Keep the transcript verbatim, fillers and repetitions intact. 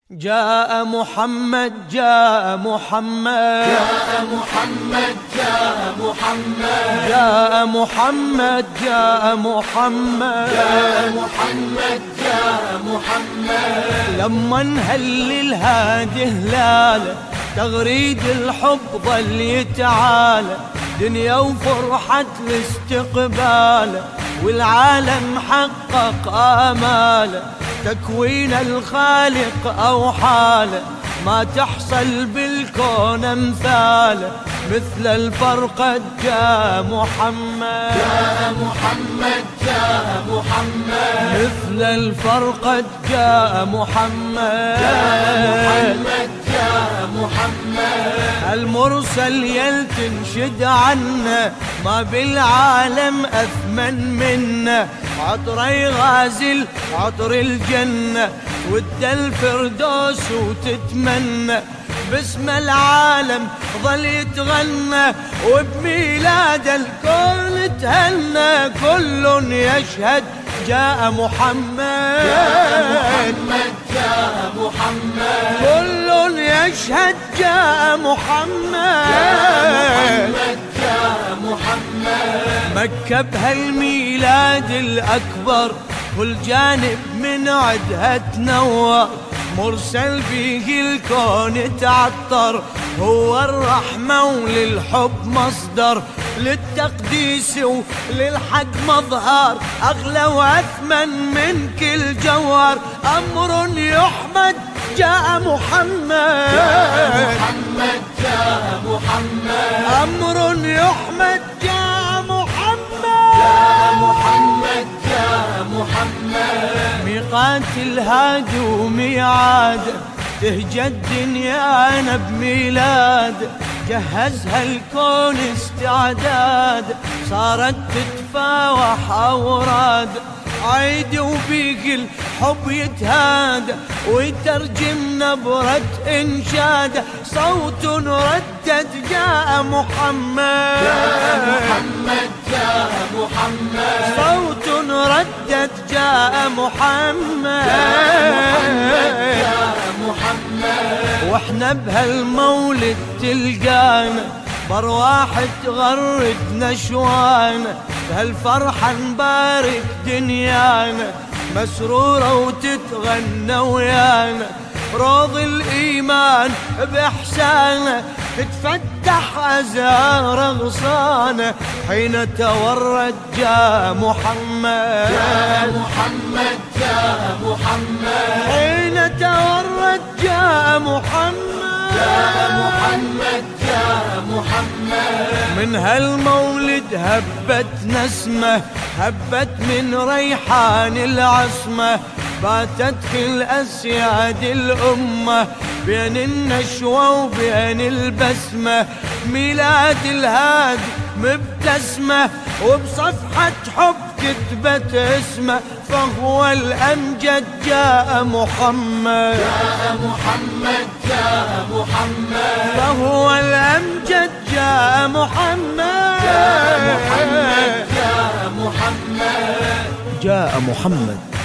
جاء محمد جاء محمد جاء محمد جاء محمد جاء محمد جاء محمد جاء محمد جاء محمد لما نهلل هذه هلاله تغريد الحب ظل يتعالى دنيا وفرحة الاستقبال والعالم حقق آماله تكوين الخالق أو حاله ما تحصل بالكون أمثاله مثل الفرقد جاء محمد جاء محمد جاء محمد مثل الفرقد جاء محمد جاء محمد جاء محمد المرسل يل تنشد عنا ما بالعالم أثمن منا عطر يغازل عطر الجنة ود الفردوس وتتمنى باسم العالم ظل يتغنى وبميلاد الكون تهنى كل يشهد جاء محمد جاء محمد جاء محمد كل يشهد جاء محمد محمد جاء محمد مكة بهالميلاد الأكبر كل جانب من عدها تنور مرسل فيه الكون تعطر هو الرحمة وللحب مصدر للتقديس وللحق مظهر أغلى وأثمن من كل جوهر أمر يحمد جاء محمد جاء محمد جاء محمد أمر يحمد جاء محمد جاء محمد جاء محمد ميقات الهادي وميعاد تهجى الدنيا أنا بميلاد جهزها الكون استعداد صارت تتفاوح أوراد عيد وبيك الحب يتهادى ويترجم نبرة إنشاد صوت ردد جاء محمد جاء محمد جاء محمد صوت ردد جاء محمد جاء محمد واحنا بهالمولد تلقانا برواح تغرد نشوانا بهالفرحة نبارك دنيانا مسرورة وتتغنى ويانا روض الإيمان بإحسانه تتفتح أزهار غصانه حين تورد جاء محمد جاء محمد جاء محمد حين تورد جاء محمد جاء محمد جاء محمد من هالمولد هبت نسمة هبت من ريحان العصمة باتت في الأسياد الأمة بين النشوة وبين البسمة ميلاد الهادي مبتسمة وبصفحة حب كتبت اسمه فهو الأمجد جاء محمد جاء محمد جاء محمد فهو الأمجد جاء محمد جاء محمد جاء محمد جاء محمد